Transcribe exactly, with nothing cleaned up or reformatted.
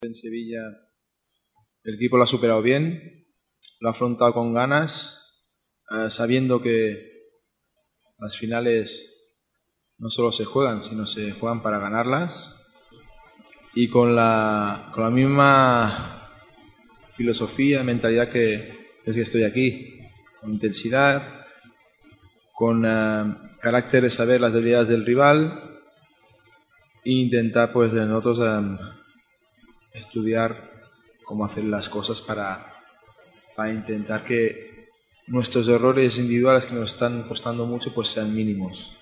En Sevilla el equipo lo ha superado bien, lo ha afrontado con ganas, eh, sabiendo que las finales no solo se juegan, sino se juegan para ganarlas, y con la, con la misma filosofía, mentalidad que es que estoy aquí, con intensidad, con eh, carácter de saber las debilidades del rival e intentar pues de nosotros eh, estudiar cómo hacer las cosas para, para intentar que nuestros errores individuales que nos están costando mucho pues sean mínimos.